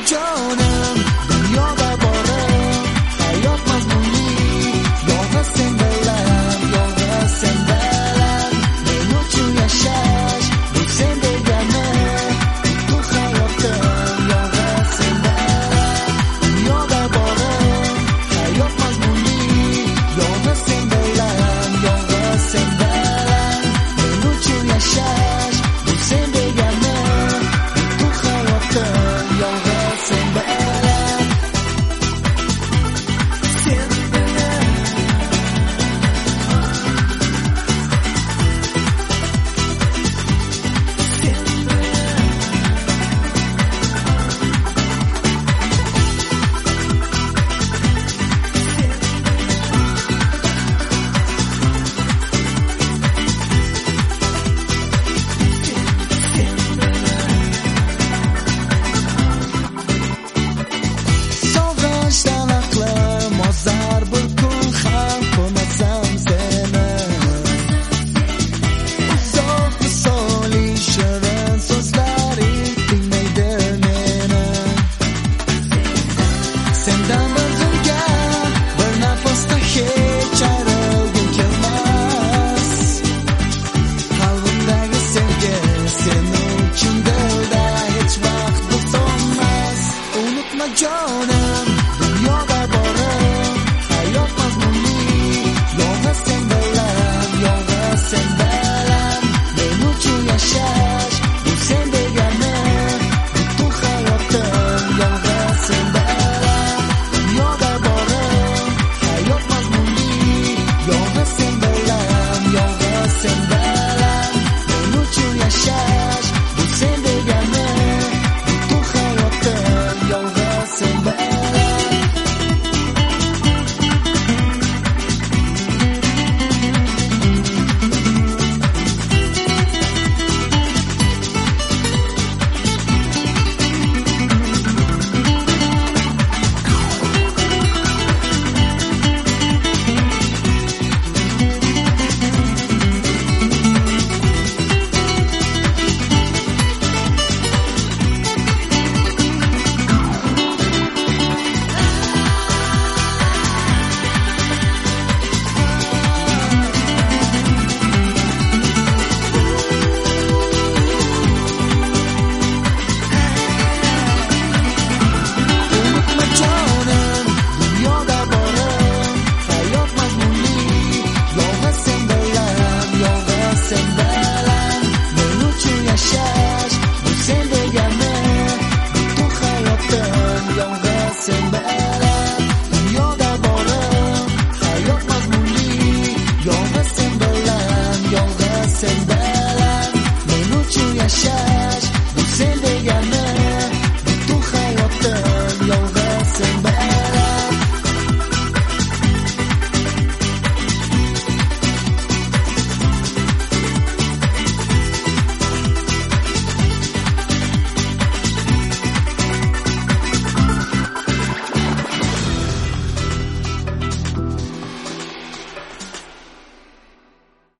jonim, dunyoda borim, hayot mazmunli, yolg'iz sen bilan, yolg'iz sen bilan, men uchun yashash, bu sen degani, bu hayotim, yolg'iz sen bilan, dunyoda borim, hayot mazmunli, yolg'iz sen bilan, yolg'iz sen bilan, men uchun yashash, bu sen degani, bu hayotim, yolg'iz sen bilan, sen bilan. Sog'inchdan aqlim ozar bir kun ham ko'rmasam seni. Uzoq misoli shirin so'zlaring tinglaydi meni. Sendan o'zimga bir nafasda hech ayrilgim kelmas. Qalbimdagi sevgi sen uchun dilda hech vaqt bo'lmas. Unutma jon